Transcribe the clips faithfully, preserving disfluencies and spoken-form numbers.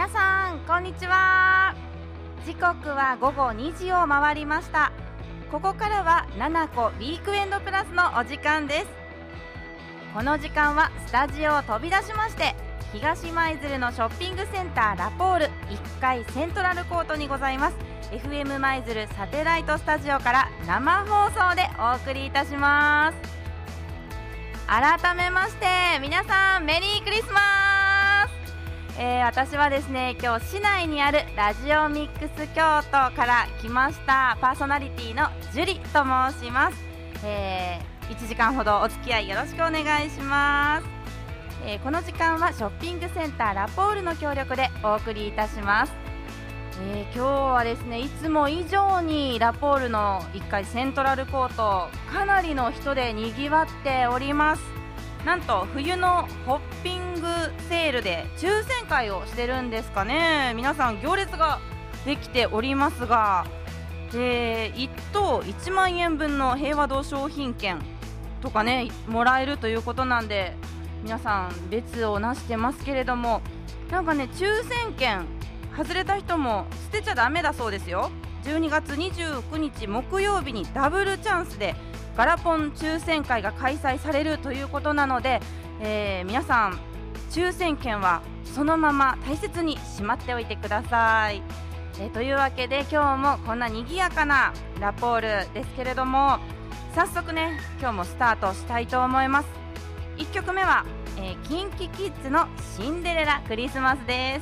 皆さんこんにちは。時刻は午後にじを回りました。ここからはななこウィークエンドプラスのお時間です。この時間はスタジオを飛び出しまして東舞鶴のショッピングセンターラポールいっかいセントラルコートにございます エフエム 舞鶴サテライトスタジオから生放送でお送りいたします。改めまして皆さんメリークリスマス、えー、私はですね今日市内にあるラジオミックス京都から来ましたパーソナリティのジュリと申します。えー、いちじかんほどお付き合いよろしくお願いします。えー、この時間はショッピングセンターラポールの協力でお送りいたします。えー、今日はですねいつも以上にラポールのいっかいセントラルコートかなりの人でにぎわっております。なんと冬のホッピングセールで抽選会をしてるんですかね。皆さん行列ができておりますが、えー、いっ等いちまんえんぶんの平和堂商品券とかねもらえるということなんで皆さん列をなしてますけれども、なんかね抽選券外れた人も捨てちゃダメだそうですよ。じゅうにがつにじゅうくにち木曜日にダブルチャンスでガラポン抽選会が開催されるということなので、えー、皆さん抽選券はそのまま大切にしまっておいてください。えー、というわけで今日もこんな賑やかなラポールですけれども、早速ね今日もスタートしたいと思います。いっきょくめは、えー、キンキキッズのシンデレラクリスマスです。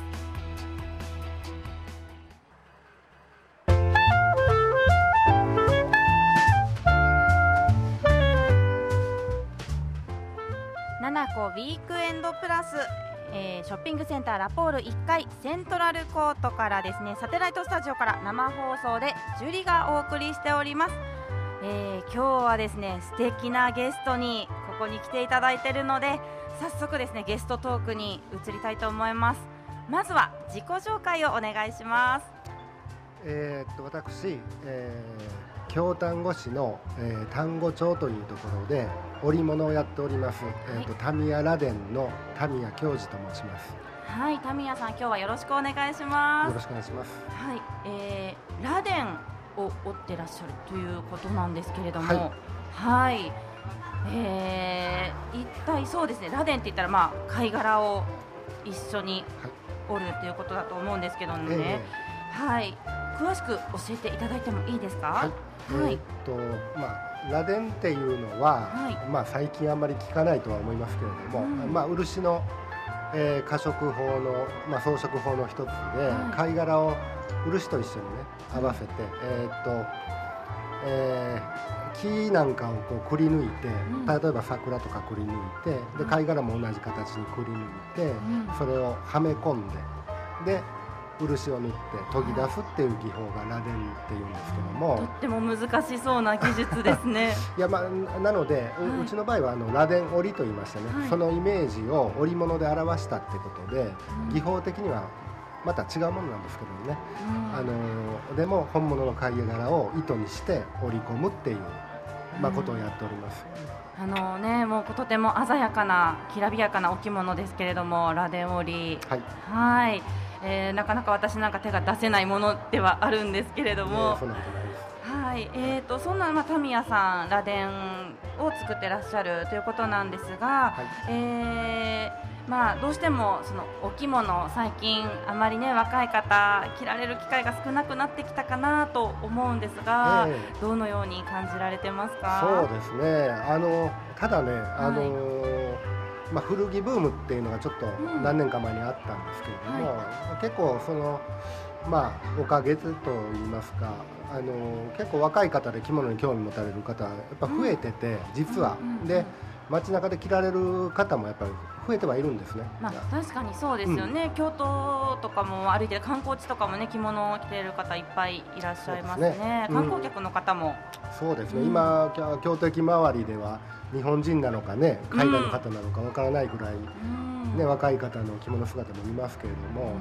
ななこウィークエンドプラス、えー、ショッピングセンターラポールいっかいセントラルコートからですねサテライトスタジオから生放送でジュリがお送りしております。えー、今日はですね素敵なゲストにここに来ていただいているので早速ですねゲストトークに移りたいと思います。まずは自己紹介をお願いします。 えー、っと私、えー、京丹後市の、えー、丹後町というところで織物をやっております、はい、えー、とタミヤ螺鈿のタミヤ教授と申します。 はい、タミヤさん今日はよろしくお願いします。 よろしくお願いします。 はい、えー、螺鈿を織ってらっしゃるということなんですけれども、 はい、 はい、えー、一体そうですね螺鈿って言ったらまあ貝殻を一緒に織るということだと思うんですけどね、えー、はい、詳しく教えていただいてもいいですか。 はい、 はい、 えー、っとまあ螺鈿っていうのは、はい、まあ、最近あんまり聞かないとは思いますけれども、うん、まあ、漆の、えー、可食法の、まあ、装飾法の一つで、はい、貝殻を漆と一緒にね合わせて、えーっとえー、木なんかをこうくり抜いて、うん、例えば桜とかくり抜いてで貝殻も同じ形にくり抜いて、うん、それをはめ込んでで漆を塗って研ぎ出すっていう技法が螺鈿っていうんですけども、 とっても難しそうな技術ですね。 いや、まあ、なので う,、はい、うちの場合はあの螺鈿織りと言いましてね、はい、そのイメージを織物で表したってことで、うん、技法的にはまた違うものなんですけどね、うん、あのでも本物の貝殻を糸にして織り込むっていう、まあ、ことをやっております。 うん、あのね、もうとても鮮やかなきらびやかなお着物ですけれども螺鈿織り、はい、はい、えー、なかなか私なんか手が出せないものではあるんですけれども、 そんなことないです。 はい、えーと、そんな、まあ、タミヤさん螺鈿を作ってらっしゃるということなんですが、はい、えーまあ、どうしてもそのお着物最近あまりね若い方着られる機会が少なくなってきたかなと思うんですが、えー、どのように感じられてますか。 そうですね、あのただね、あのーはい、まあ、古着ブームっていうのがちょっと何年か前にあったんですけれども、うん、はい、結構その、まあ、おかげといいますか、あの結構若い方で着物に興味持たれる方やっぱ増えてて、うん、実は、うんうんうん、で街中で着られる方もやっぱり増えてはいるんですね。 まあ、確かにそうですよね、うん、京都とかも歩いてる観光地とかもね着物を着ている方いっぱいいらっしゃいますね。すね、観光客の方も、 うん、そうですね、うん、今京都駅周りでは日本人なのかね海外の方なのかわからないぐらい、うんね、若い方の着物姿も見ますけれども、うん、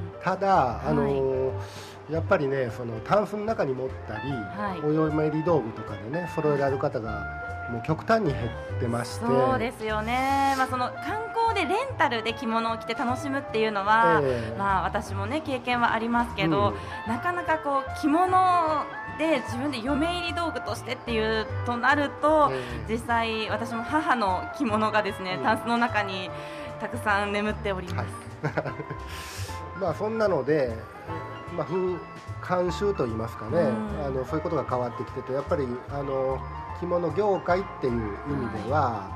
ただあの、はい、やっぱりねそのタンスの中に持ったり、はい、お嫁入り道具とかでね揃えられる方がもう極端に減ってまして。 そうですよね、まあ、その観光でレンタルで着物を着て楽しむっていうのは、えーまあ、私も、ね、経験はありますけど、うん、なかなかこう着物で自分で嫁入り道具としてっていうとなると、えー、実際私も母の着物がですね、うん、タンスの中にたくさん眠っております、はいまあそんなので、まあ、風慣習といいますかね、うん、あのそういうことが変わってきてて、やっぱりあの着物業界っていう意味では、はい、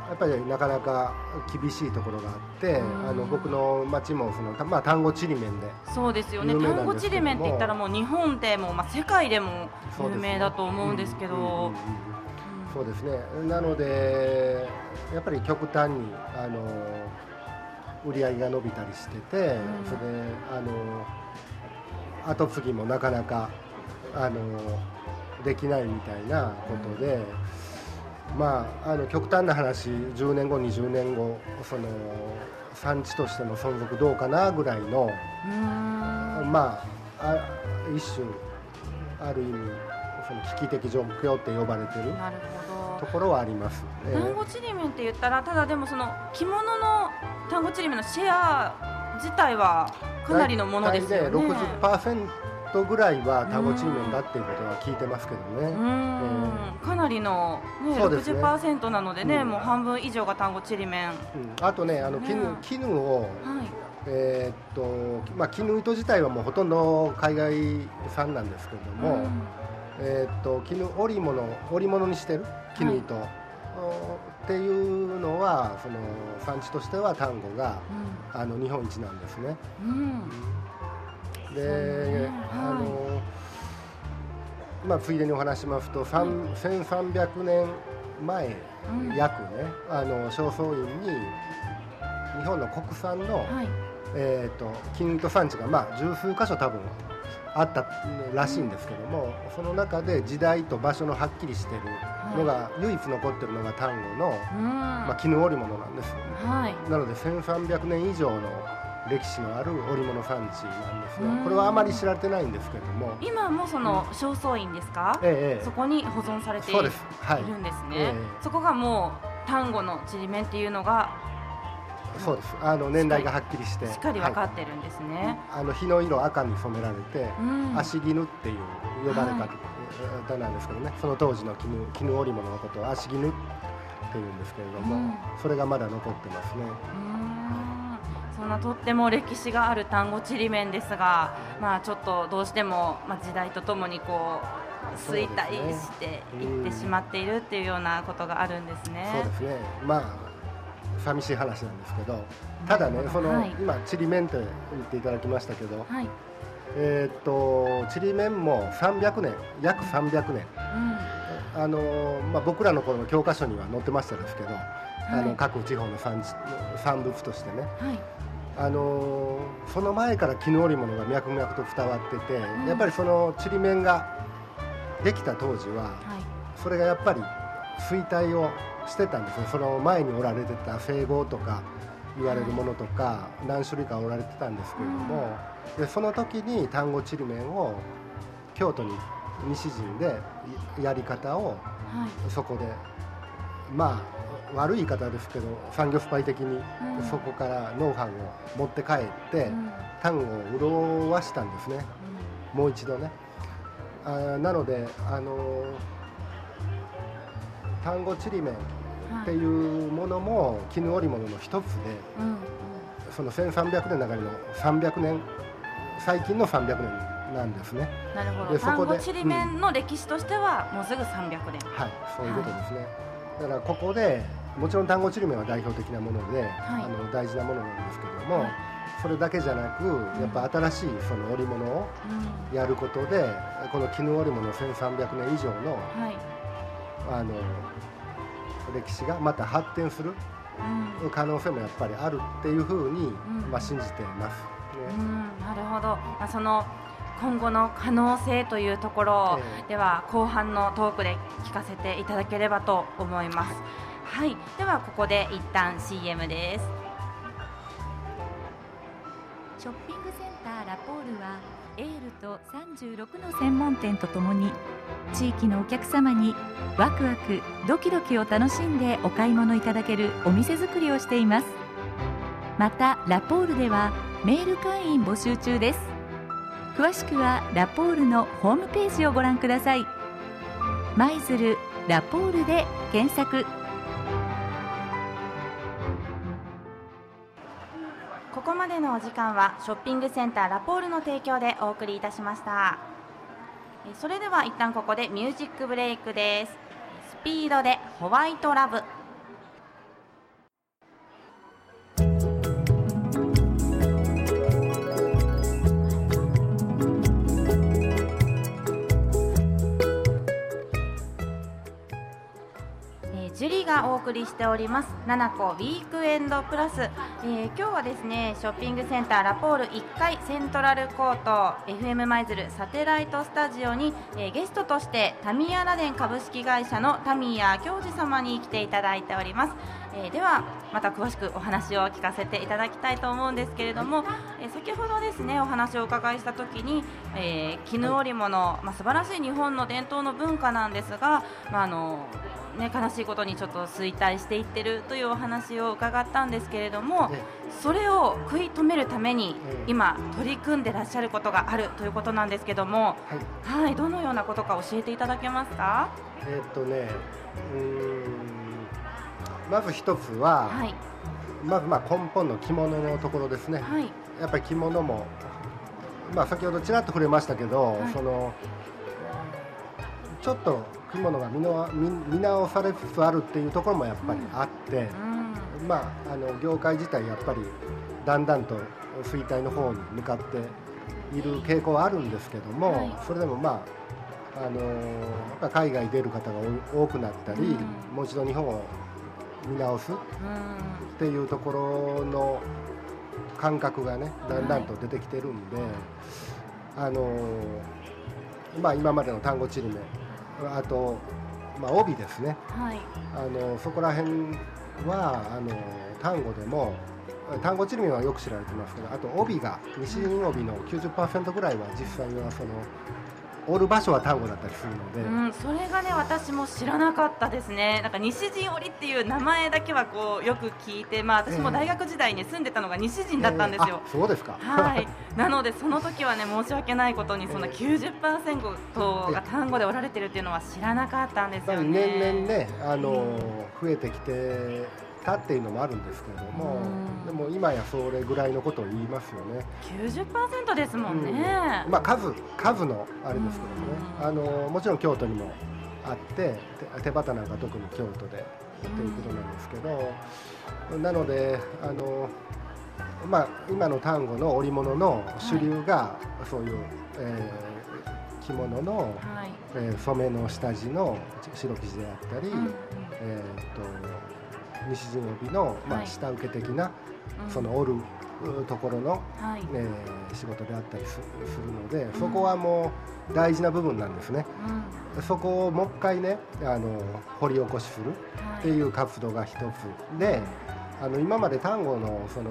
やっぱりなかなか厳しいところがあって、うん、あの僕の町もその、まあ、丹後ちりめんでそうですよね、丹後ちりめんって言ったらもう日本でも、まあ、世界でも有名だと思うんですけど、 そうですね、なのでやっぱり極端にあの売り上げが伸びたりしてて、うん、それであの後継ぎもなかなかあのできないみたいなことで、うん、まあ、あの極端な話じゅうねんごにじゅうねんごその産地としての存続どうかなぐらいの、まあ、あ一種ある意味その危機的状況って呼ばれてるところはあります。 丹後ちりめんって言ったら、ただでもその着物の丹後ちりめんのシェア自体はかなりのものですよね。 ろくじゅっパーセント ぐらいは丹後ちりめんだっていうことは聞いてますけどね。 うん、えー、かなりの、ね、ろくじゅっパーセント なのでね、うん、もう半分以上が丹後ちりめん、うん、 あとね、あの絹、絹を、はい、えーっとまあ、絹糸自体はもうほとんど海外産なんですけれども、うん、えー、っと絹織物織物にしてる絹糸、はい、っていうのはその産地としては丹後が、うん、あの日本一なんですね。うん、で、ね、あのまあ、ついでにお話しますと、うん、せんさんびゃくねんまえ、うん、約ね、あの正倉院に日本の国産の、はい、えー、と絹糸産地が、まあ、十数箇所多分あったらしいんですけども、その中で時代と場所のはっきりしているのが、はい、唯一残っているのが丹後の、まあ、絹織物なんです、はい、なのでせんさんびゃくねん以上の歴史のある織物産地なんですよ。これはあまり知られてないんですけれども、 今もその正倉院ですか、ええ、そこに保存されているんですね。はい、ええ、そこがもう丹後のちりめんっていうのが、 そうです、あの年代がはっきりしてしっかり分かってるんですね。 はい、あの日の色赤に染められて、うん、足絹っていう呼ばれ方、はい、なんですけどね、その当時の絹、絹織物のことを足絹っていうんですけれども、うん、それがまだ残ってますね。 うん、そんなとっても歴史がある丹後ちりめんですが、まあ、ちょっとどうしても、まあ、時代とともにこう衰退していってしまっているっていうようなことがあるんですね。 そうですね、まあ寂しい話なんですけど、ただね、その、はい、今ちりめんと言っていただきましたけど、はい、えー、っとちりめんもさんびゃくねん、約さんびゃくねん、うん、あのまあ、僕らの頃の教科書には載ってましたですけど、はい、あの各地方の 産, 産物としてね、はい、あのその前から絹織物が脈々と伝わってて、うん、やっぱりそのちりめんができた当時は、はい、それがやっぱり衰退をしてたんですね。その前におられてた西郷とか言われるものとか何種類かおられてたんですけれども、でその時に丹後ちりめんを京都に西陣でやり方をそこで、まあ悪い言い方ですけど産業スパイ的にそこからノウハウを持って帰って丹後を潤わしたんですね、もう一度ね。あなのであの丹後ちりめんっていうものも絹織物の一つで、うんうん、そのせんさんびゃくねんの中のさんびゃくねん、最近のさんびゃくねんなんですね。 なるほど。丹後ちりめんの歴史としてはもうすぐさんびゃくねん、 はい、そういうことですね、はい、だからここでもちろん丹後ちりめんは代表的なもので、はい、あの大事なものなんですけども、はい、それだけじゃなくやっぱ新しいその織物をやることで、うん、この絹織物せんさんびゃくねん以上の、はい、あの歴史がまた発展する可能性もやっぱりあるっていうふうに、うん、まあ、信じています、ね。 うん、なるほど。まあ、その今後の可能性というところでは、えー、後半のトークで聞かせていただければと思います。はい、はい、ではここで一旦 シーエム です。 ショッピングセンターラポールはエールとさんじゅうろくの専門店とともに地域のお客様にワクワクドキドキを楽しんでお買い物いただけるお店作りをしています。またラポールではメール会員募集中です。詳しくはラポールのホームページをご覧ください。舞鶴ラポールで検索。 ここまでのお時間はショッピングセンターラポールの提供でお送りいたしました。それでは一旦ここでミュージックブレイクです。スピードでホワイトラブ。ジュリがお送りしておりますななこウィークエンドプラス、えー、今日はですねショッピングセンターラポールいっかいセントラルコート エフエム 舞鶴サテライトスタジオに、えー、ゲストとしてタミヤラデン株式会社のタミヤ教授様に来ていただいております。えー、ではまた詳しくお話を聞かせていただきたいと思うんですけれども、えー、先ほどですねお話をお伺いしたときに、えー、絹織物、まあ、素晴らしい日本の伝統の文化なんですが、まああのね、悲しいことにちょっと衰退していってるというお話を伺ったんですけれども、それを食い止めるために今取り組んでらっしゃることがあるということなんですけども、はい、はい、どのようなことか教えていただけますか？ えーっとねうーんまず一つは、はい、まずまあ根本の着物のところですね、はい、やっぱり着物も、まあ、先ほどちらっと触れましたけど、はい、そのちょっと着物が 見, の 見, 見直されつつあるっていうところもやっぱりあって、うんうん、まあ、あの業界自体やっぱりだんだんと衰退の方に向かっている傾向はあるんですけども、はい、それでもまあ、あのー、海外に出る方が多くなったり、うん、もう一度日本を見直すっていうところの感覚がねだんだんと出てきてるんで、はい、あのーまあ、今までの丹後ちりめあと、まあ、帯ですね、はい、あのそこら辺はあの丹後でも丹後ちりめはよく知られてますけど、あと帯が西陣帯の きゅうじゅっパーセント ぐらいは実際にはその織る場所は丹後だったりするので、 うん、それがね私も知らなかったですね。なんか西陣織っていう名前だけはこうよく聞いて、まあ、私も大学時代に住んでたのが西陣だったんですよ、 えー、そうですか、 はい、なのでその時はね申し訳ないことにその きゅうじゅっパーセント が丹後で織られてるっていうのは知らなかったんですよね。 年々ねあの、うん、増えてきてたっていうのもあるんですけれども、でも今やそれぐらいのことを言いますよね。 きゅうじゅっパーセント ですもんね、 うん、まあ、数, 数のあれですけどもね、あのもちろん京都にもあって手旗なんか特に京都でっていうことなんですけど、なのであの、まあ、今の丹後の織物の主流がそういう、はい、えー、着物の、はい、えー、染めの下地の白生地であったり、うん、えー、っと西陣帯の、まあ、下請け的な、はい、その織るところの、はい、えー、仕事であったり す, するので、そこはもう大事な部分なんですね、うん、そこをもう一回ねあの掘り起こしするっていう活動が一つで、あの今まで丹後のその、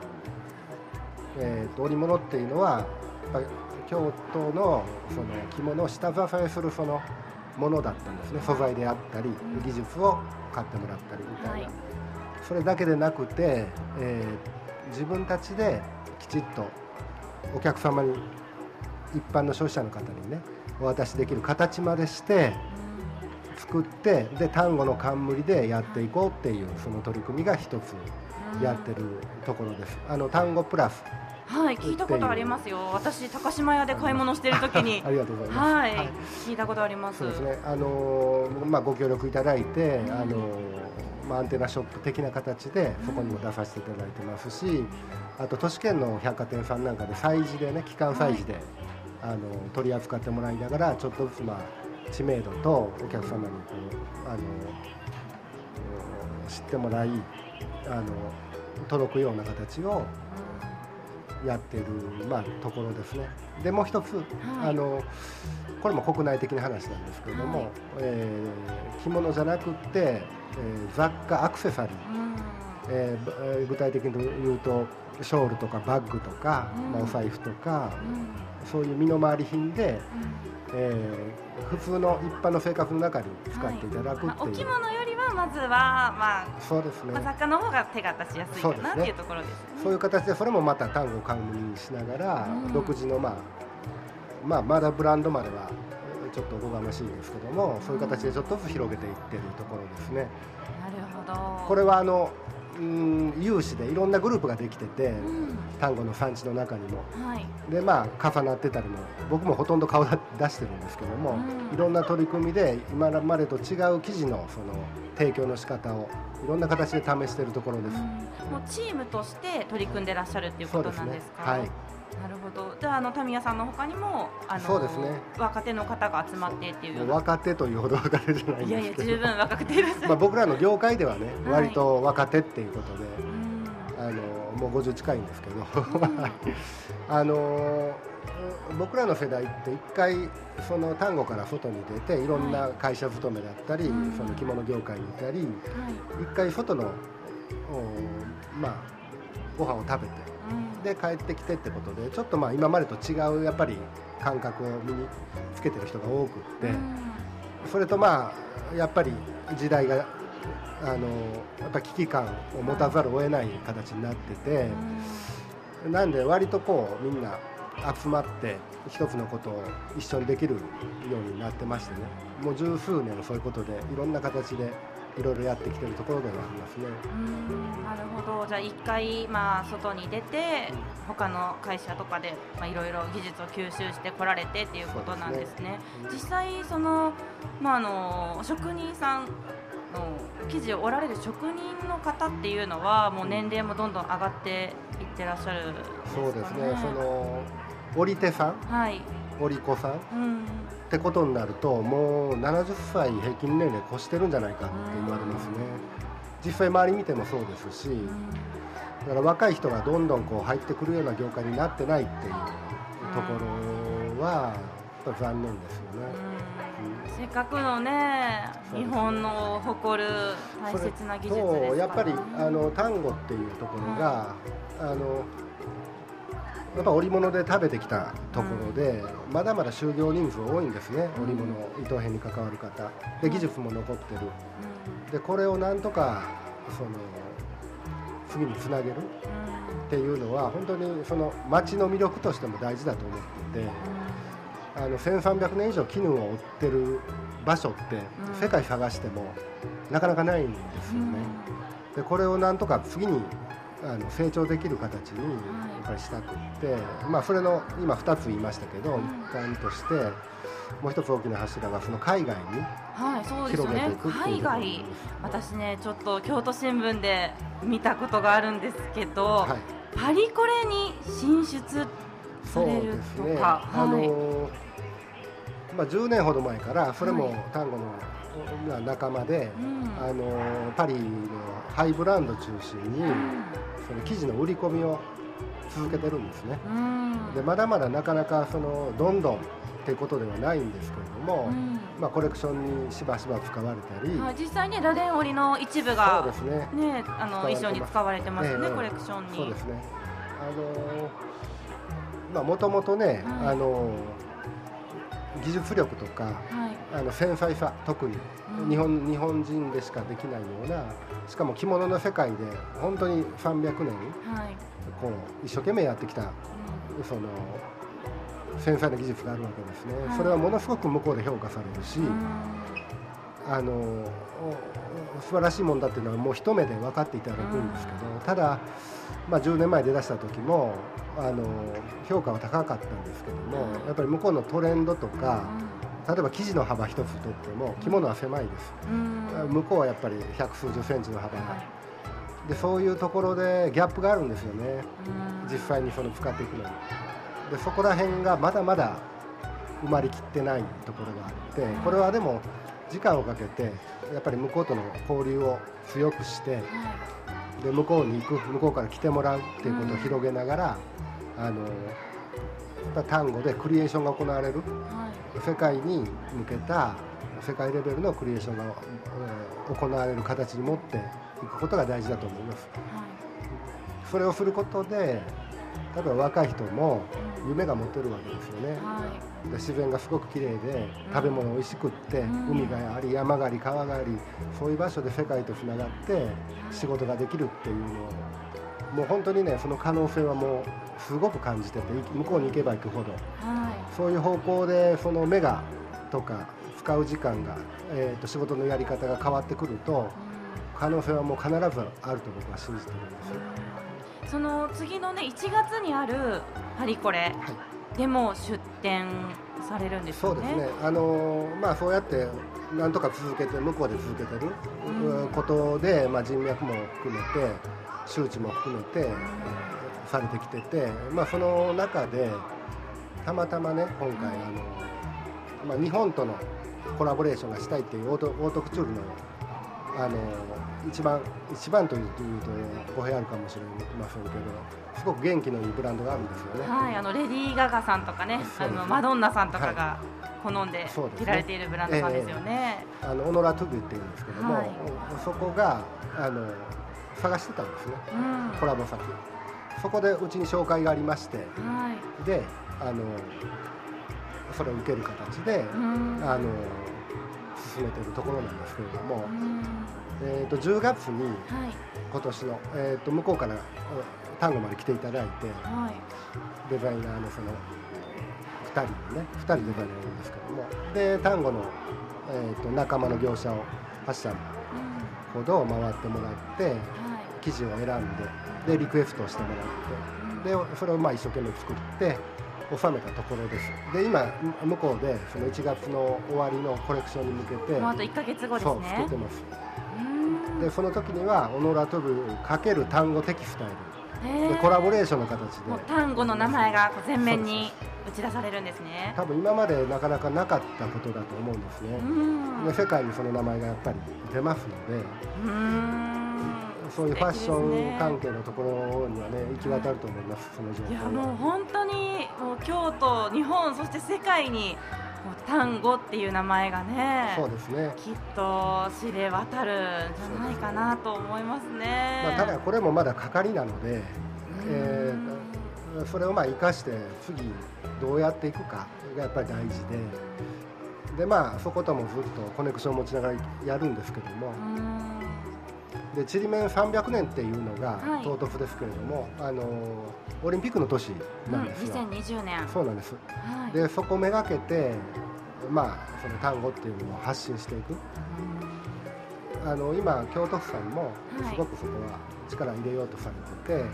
えー、と織物っていうのはやっぱり京都のその着物を下支えするそのものだったんですね。素材であったり技術を買ってもらったりみたいな、はい、それだけでなくて、えー、自分たちできちっとお客様に一般の消費者の方にねお渡しできる形までして作って、で丹後の冠でやっていこうっていうその取り組みが一つやってるところです。あの丹後プラス、 はい、聞いたことありますよ。私高島屋で買い物しているときにありがとうございます、 はいはい、聞いたことあります。 そうですね、あのーまあ、ご協力いただいて、あのーまあ、アンテナショップ的な形でそこにも出させていただいてますし、あと都市圏の百貨店さんなんかで催事でね期間催事で、はい、あの取り扱ってもらいながらちょっとずつ、まあ、知名度とお客様にこう、あのー、知ってもらいあの届くような形をやってる、まあ、ところですね。でもう一つ、はい、あのこれも国内的な話なんですけれども、はい、えー、着物じゃなくって、えー、雑貨アクセサリーえー、具体的に言うとショールとかバッグとか、うんまあ、お財布とか、うん、そういう身の回り品で、うんえー、普通の一般の生活の中に使っていただくっていう、はいまあ、 お着物よりはまずは、まあ、 そうですね、 まあ、雑貨の方が手が出しやすいかなっていうところですね。 そういう形でそれもまた単語を冠にしながら、うん、独自の、まあまあ、まだブランドまではちょっとおこがましいんですけども、うん、そういう形でちょっとずつ広げていっているところですね。 なるほど。 これはあのうん有志でいろんなグループができてて、うん、単語の産地の中にも、はい、でまあ重なってたりも僕もほとんど顔出してるんですけども、うん、いろんな取り組みで今までと違う生地のその提供の仕方をいろんな形で試しているところです。うん、 もうチームとして取り組んでらっしゃるっていうことなんですか。 そうですね、はい。 なるほど。じゃあ、あのタミヤさんの他にもあのそうですね、 若手の方が集まってっていうような。 若手というほど若手じゃないんですけど、いやいや十分若くていらっしゃる。 まあ僕らの業界ではね、はい、割と若手っていうことで、うん、あのもうごじゅう近いんですけど、うん、あの僕らの世代って一回その単語から外に出ていろんな会社勤めだったり、はい、その着物業界にいたり、はい、一回外のまあご飯を食べてで帰ってきてってことでちょっとまあ今までと違うやっぱり感覚を身につけてる人が多くって、それとまあやっぱり時代があのやっぱ危機感を持たざるを得ない形になってて、なんで割とこうみんな集まって一つのことを一緒にできるようになってましてね、もう十数年そういうことでいろんな形でいろいろやってきてるところではありますね。 うん、なるほど。じゃあ一回、まあ、外に出て他の会社とかでいろいろ技術を吸収してこられてっていうことなんですね。ですね。実際その、まあ、あの職人さんの生地を織られる職人の方っていうのはもう年齢もどんどん上がっていってらっしゃるんですかね。 そうですね。その織手さん、はい、織子さん、うんってことになるともうななじゅっさい平均年齢越してるんじゃないかって言われますね。実際周り見てもそうですし、だから若い人がどんどんこう入ってくるような業界になってないっていうところはやっぱ残念ですよね。 うん、せっかくのね日本の誇る大切な技術ですからね。 そうやっぱりあの単語っていうところが、うん、あのやっぱ織物で食べてきたところで、うん、まだまだ就業人数多いんですね、織物糸編に関わる方で技術も残ってる、うん、でこれをなんとかその次につなげるっていうのは本当にその町の魅力としても大事だと思っていて、うん、あのせんさんびゃくねん以上絹を織ってる場所って世界探してもなかなかないんですよね、うん、でこれをなんとか次にあの成長できる形にやっぱりしたくって、まあ、それの今ふたつ言いましたけど、一環としてもう一つ大きな柱がその海外に広げていくっていうところです。 はい、そうですね。海外、私ねちょっと京都新聞で見たことがあるんですけど、はい、パリコレに進出されるとか、そうですね、はい、あのまあ、じゅうねんほど前からそれも単語の仲間で、うん、あのパリのハイブランド中心に、うん、その生地の売り込みを続けてるんですね、うん、でまだまだなかなかそのどんどんっていうことではないんですけれども、うん、まあ、コレクションにしばしば使われたり、 はい、実際に螺鈿織の一部が、そうですね、ね、あの衣装に使われてますね、えー、コレクションに。 そうですね。あのもともとね、はい、あの技術力とか、はい、あの繊細さ、特に、うん、日本、日本人でしかできないような、しかも着物の世界で本当にさんびゃくねん、はい、こう一生懸命やってきた、うん、その繊細な技術があるわけですね、はい、それはものすごく向こうで評価されるし、うん、あの素晴らしいもんだっていうのはもう一目で分かっていただくんですけど、うん、ただ、まあ、じゅうねんまえ出だした時もあの評価は高かったんですけども、やっぱり向こうのトレンドとか、例えば生地の幅一つとっても着物は狭いです、うん、向こうはやっぱり百数十センチの幅が、はい、でそういうところでギャップがあるんですよね、うん、実際にその使っていくのに。でそこら辺がまだまだ埋まりきってないところがあって、これはでも時間をかけてやっぱり向こうとの交流を強くして、で向こうに行く、向こうから来てもらうっていうことを広げながら、うん、あの単語でクリエーションが行われる、はい、世界に向けた世界レベルのクリエーションが、えー、行われる形に持ってくことが大事だと思います、 はい、 それをすることで例えば若い人も夢が持てるわけですよね、 はい、 で自然がすごくきれいで食べ物をおいしくって、うん、海があり山があり川がありそういう場所で世界とつながって仕事ができるっていうのをもう本当にねその可能性はもうすごく感じてて向こうに行けば行くほど、はい、そういう方向でその目がとか使う時間が、えー、と仕事のやり方が変わってくると、うん、可能性はもう必ずあると僕は信じてるんですよ。 その次のねいちがつにあるパリコレ、はい、でも出展されるんですよね。 そうですね、あのーまあ、そうやってなんとか続けて向こうで続けてることで、うんまあ、人脈も含めて周知も含めて、うん、されてきてて、まあ、その中でたまたまね今回、あのーまあ、日本とのコラボレーションがしたいっていうオート、オートクチュールの、あのー、一番一番というと語弊あるかもしれませんけどすごく元気のいいブランドがあるんですよね。 はい、あのレディー・ガガさんとかね、あのマドンナさんとかが好んで着られているブランドさんですよね。 えー、あのオノラトゥブっていうんですけども、はい、そこがあの探してたんですね、うん、コラボ先そこでうちに紹介がありまして、はい、であのそれを受ける形で、うん、あの進めているところなんですけれども、うんえー、とじゅうがつに今年の、えー、と向こうから丹後まで来ていただいて、はい、デザイナーのそのふたりのねふたりデザイナーがいるんですけどもで丹後の、えー、と仲間の業者をはっしゃほど回ってもらって、はい、生地を選んででリクエストをしてもらってでそれをまあ一生懸命作って収めたところです。で今向こうでそのいちがつの終わりのコレクションに向けてもうあといっかげつごですね。 そう作ってます。でその時にはオノラトブ×単語テキスタイルでコラボレーションの形でもう単語の名前が前面に打ち出されるんですね。 多分今までなかなかなかったことだと思うんですね。で世界にその名前がやっぱり出ますのでうーんそういうファッション関係のところにはね行き渡ると思います。その情報いやもう本当にもう京都、日本そして世界に単語っていう名前がね、 そうですねきっと知れ渡るんじゃないかなと思いますね。 まあ、ただこれもまだ係なので、えー、それをまあ生かして次どうやっていくかがやっぱり大事で、でまあそこともずっとコネクションを持ちながらやるんですけども、でちりめんさんびゃくねんっていうのが唐突ですけれども、はい、あのオリンピックの年なんですよ、 うん、にせんにじゅうねんそうなんです、はい、でそこめがけてまあその単語っていうのを発信していく、うん、あの今京都府さんもすごくそこは力入れようとされてて、はい、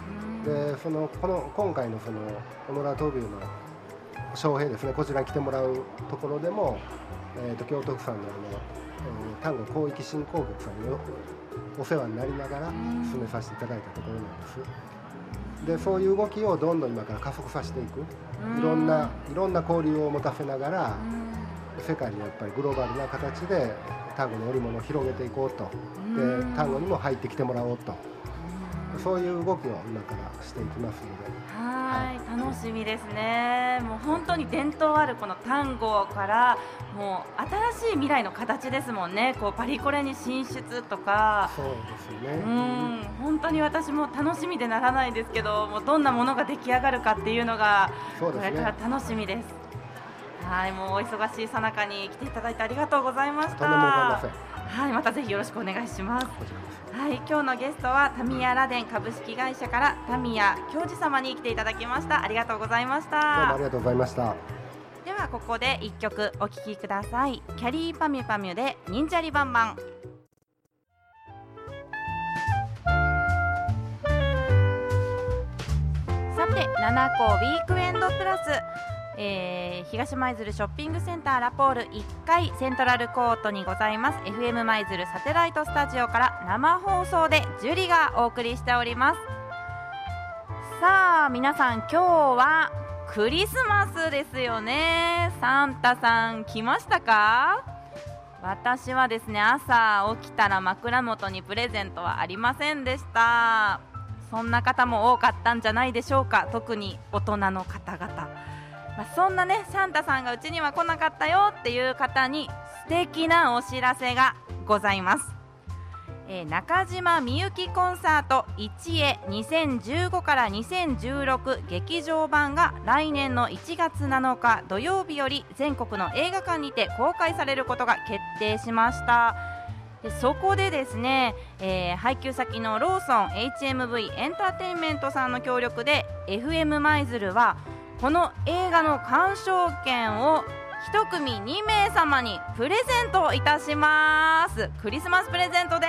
でそのこの今回のそのオノラトビューの招聘ですねこちらに来てもらうところでも、えー、と京都府さんのあの、えー、丹後広域振興局さんにお世話になりながら進めさせていただいたところなんです。でそういう動きをどんどん今から加速させていく、いろんないろんな交流を持たせながら世界にやっぱりグローバルな形で丹後の織物を広げていこうと、で丹後にも入ってきてもらおうと、そういう動きを今からしていきますので、 はい、はい、楽しみですね。もう本当に伝統あるこの丹後からもう新しい未来の形ですもんね。こうパリコレに進出とか、 そうですね。 うん、本当に私も楽しみでならないですけど、もうどんなものが出来上がるかっていうのがこれから楽しみです。はい、もうお忙しいさなかに来ていただいてありがとうございました。 とんでもございません。 はい、またぜひよろしくお願いします。はい、今日のゲストはタミヤラデン株式会社からタミヤ教授様に来ていただきました。ありがとうございました。どうもありがとうございました。 ではここでいっきょくお聴きください。キャリーパミュパミュで忍者リバンバン。さてななこウィークエンドプラス、えー、東舞鶴ショッピングセンターラポールいっかいセントラルコートにございます エフエム 舞鶴サテライトスタジオから生放送でジュリがお送りしております。さあ皆さん今日はクリスマスですよね。サンタさん来ましたか？私はですね朝起きたら枕元にプレゼントはありませんでした。そんな方も多かったんじゃないでしょうか。特に大人の方々、まあ、そんなねサンタさんがうちには来なかったよっていう方に素敵なお知らせがございます。 えー、中島みゆきコンサートいちえにせんじゅうごからにせんじゅうろく劇場版が来年のいちがつなのか土曜日より全国の映画館にて公開されることが決定しました。でそこでですね、えー、配給先のローソン エイチエムブイ エンターテインメントさんの協力で エフエム 舞鶴はこの映画の鑑賞券を一組にめい様にプレゼントいたします。クリスマスプレゼントです。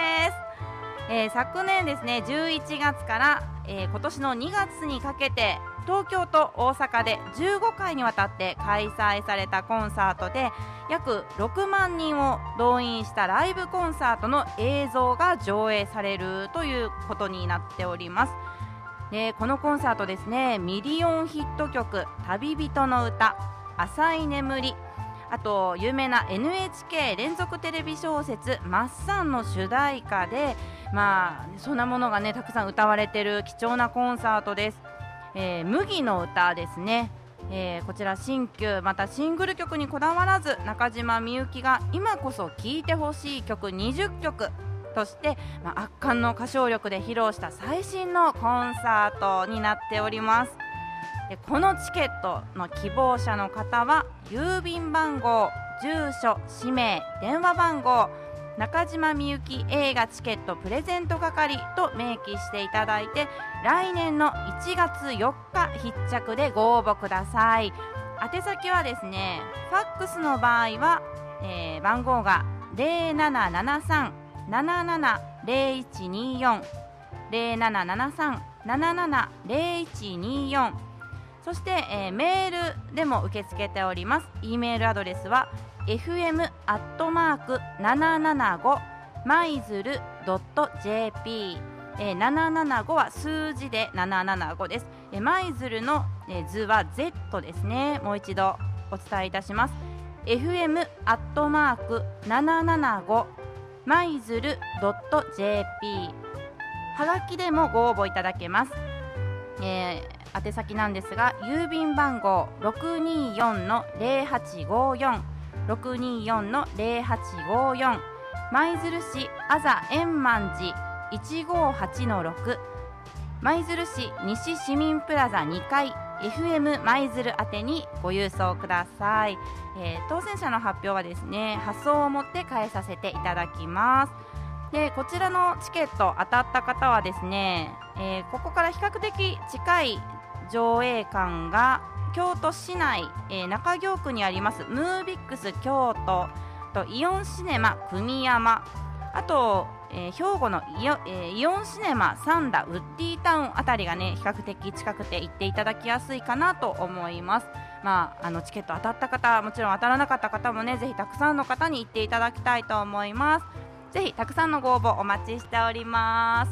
えー、昨年ですねじゅういちがつから、えー、今年のにがつにかけて東京と大阪でじゅうごかいにわたって開催されたコンサートで約ろくまんにんを動員したライブコンサートの映像が上映されるということになっております。でこのコンサートですね、ミリオンヒット曲旅人の歌、浅い眠り、あと有名な エヌエイチケー 連続テレビ小説マッサンの主題歌で、まあそんなものがねたくさん歌われている貴重なコンサートです。えー、麦の歌ですね、えー、こちら新旧またシングル曲にこだわらず中島みゆきが今こそ聴いてほしい曲にじゅっきょくとして、まあ、圧巻の歌唱力で披露した最新のコンサートになっております。でこのチケットの希望者の方は郵便番号、住所、氏名、電話番号、中島みゆき映画チケットプレゼント係と明記していただいて来年のいちがつよっか必着でご応募ください。宛先はですね、ファックスの場合は、えー、番号が ゼロななななさん なななな ゼロいちによん ゼロななななさん なななな ゼロいちによん、そして、えー、メールでも受け付けております。 E メールアドレスはエフエム アットマーク ななななご マイズル ドット ジェーピー、えー、ななななごは数字でななななごです。えー、マイズルの、えー、図は Z ですね。もう一度お伝えいたします。 エフエム アットマーク ななななご マイズル ドット ジェーピー、 はがきでもご応募いただけます。えー、宛先なんですが郵便番号 ろくによんのゼロはちごよんろくによんのゼロはちごよん、舞鶴市あざ円満寺いちごはちのろく、舞鶴市西市民プラザにかい エフエム 舞鶴宛てにご郵送ください。えー、当選者の発表はですね発送をもって返させていただきます。でこちらのチケット当たった方はですね、えー、ここから比較的近い上映館が京都市内、えー、中京区にありますムービックス京都とイオンシネマ久美山、あと、えー、兵庫のイオ、えー、イオンシネマサンダウッディタウンあたりがね比較的近くて行っていただきやすいかなと思います。まあ、あのチケット当たった方、もちろん当たらなかった方もねぜひたくさんの方に行っていただきたいと思います。ぜひたくさんのご応募お待ちしております。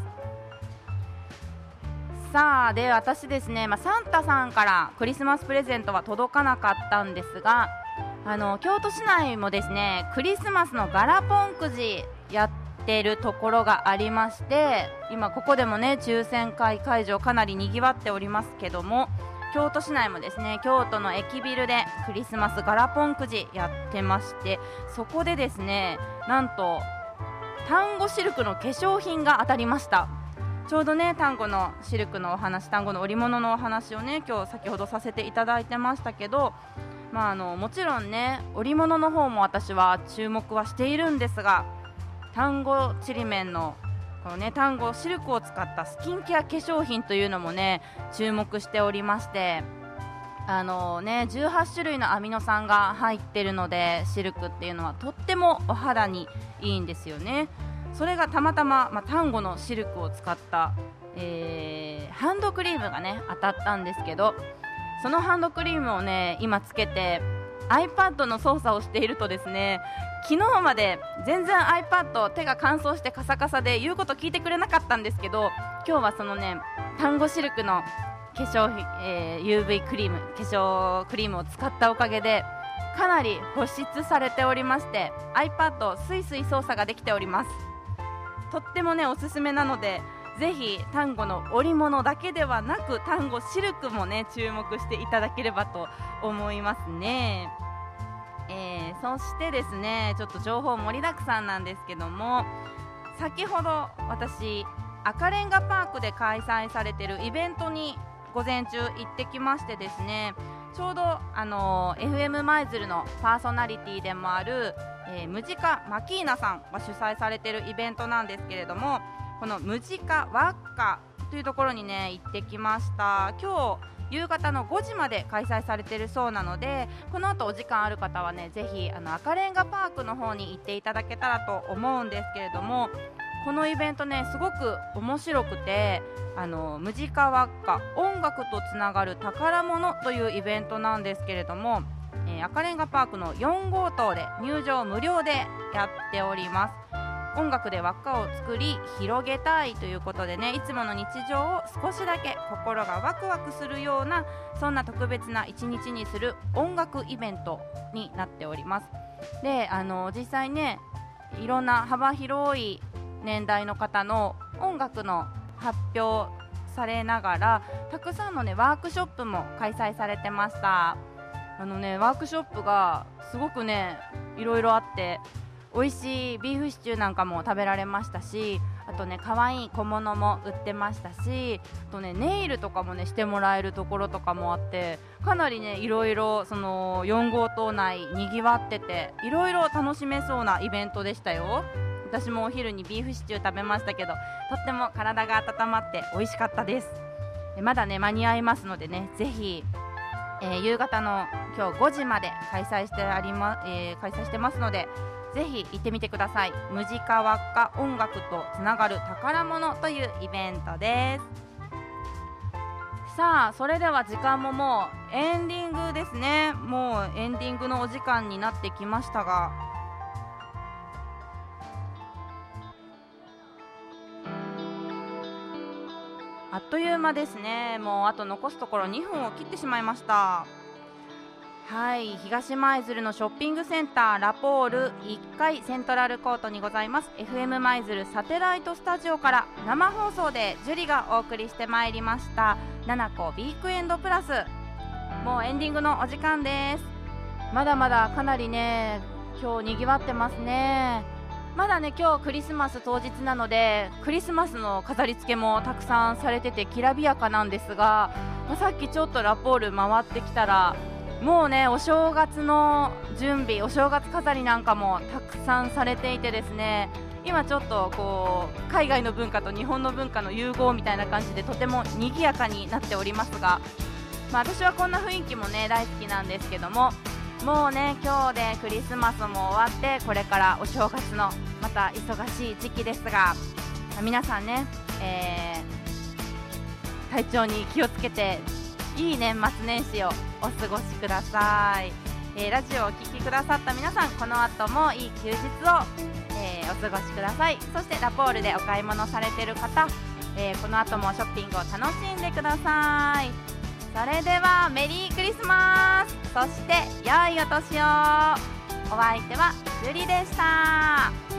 さあで私ですね、まあ、サンタさんからクリスマスプレゼントは届かなかったんですが、あの京都市内もですねクリスマスのガラポンくじやってるところがありまして、今ここでもね抽選会会場かなりにぎわっておりますけども、京都市内もですね京都の駅ビルでクリスマスガラポンくじやってまして、そこでですねなんと丹後シルクの化粧品が当たりました。ちょうどね丹後のシルクのお話、丹後の織物のお話をね今日先ほどさせていただいてましたけど、まあ、あのもちろんね織物の方も私は注目はしているんですが、丹後ちりめんのこのね丹後シルクを使ったスキンケア化粧品というのもね注目しておりまして、あのねじゅうはちしゅるいのアミノ酸が入ってるのでシルクっていうのはとってもお肌にいいんですよね。それがたまたま、まあ、丹後のシルクを使った、えー、ハンドクリームがね当たったんですけど、そのハンドクリームをね今つけて iPad の操作をしているとですね、昨日まで全然 iPad 手が乾燥してカサカサで言うこと聞いてくれなかったんですけど、今日はそのね丹後シルクの化粧品、えー、ユーブイ クリーム化粧クリームを使ったおかげでかなり保湿されておりまして iPad をスイスイ操作ができております。とってもねおすすめなので、ぜひ丹後の織物だけではなく丹後シルクもね注目していただければと思いますね。えー、そしてですねちょっと情報盛りだくさんなんですけども、 先ほど私赤レンガパークで開催されているイベントに午前中行ってきましてですね、ちょうどあの エフエム 舞鶴のパーソナリティでもある、えー、ムジカマキーナさんが主催されているイベントなんですけれども、このムジカワッカというところにね行ってきました。今日夕方のごじまで開催されているそうなので、この後お時間ある方はねぜひあの赤レンガパークの方に行っていただけたらと思うんですけれども、このイベントねすごく面白くて、あのムジカワッカ音楽とつながる宝物というイベントなんですけれども、えー、赤レンガパークのよん号棟で入場無料でやっております。音楽で輪っかを作り広げたいということでね、いつもの日常を少しだけ心がワクワクするような、そんな特別な一日にする音楽イベントになっております。で、あの実際ねいろんな幅広い年代の方の音楽の発表されながら、たくさんのねワークショップも開催されてました。あのねワークショップがすごくねいろいろあって、美味しいビーフシチューなんかも食べられましたし、あとね可愛い小物も売ってましたし、あとねネイルとかもねしてもらえるところとかもあって、かなりねいろいろそのよん号棟内にぎわってて、いろいろ楽しめそうなイベントでしたよ。私もお昼にビーフシチュー食べましたけど、とっても体が温まって美味しかったです。まだね間に合いますのでね、ぜひ、えー、夕方の今日ごじまで開催してありま、えー、開催してますので、ぜひ行ってみてください。ムジカワッカ音楽とつながる宝物というイベントです。さあそれでは時間ももうエンディングですね。もうエンディングのお時間になってきましたが、あっという間ですね。もうあと残すところにふんを切ってしまいました。はい、東舞鶴のショッピングセンターラポールいっかいセントラルコートにございます エフエム 舞鶴サテライトスタジオから生放送でジュリがお送りしてまいりましたななこウィークエンドプラス。もうエンディングのお時間です。まだまだかなりね今日にぎわってますね。まだね今日クリスマス当日なので、クリスマスの飾り付けもたくさんされててきらびやかなんですが、まあ、さっきちょっとラポール回ってきたらもうねお正月の準備、お正月飾りなんかもたくさんされていてですね、今ちょっとこう海外の文化と日本の文化の融合みたいな感じでとても賑やかになっておりますが、まあ、私はこんな雰囲気もね大好きなんですけども、もうね今日でクリスマスも終わってこれからお正月のまた忙しい時期ですが、皆さんね、えー、体調に気をつけていい年末年始をお過ごしください。えー、ラジオをお聞きくださった皆さん、この後もいい休日を、えー、お過ごしください。そしてラポールでお買い物されている方、えー、この後もショッピングを楽しんでください。それではメリークリスマス、そして良いお年を。お相手はジュリでした。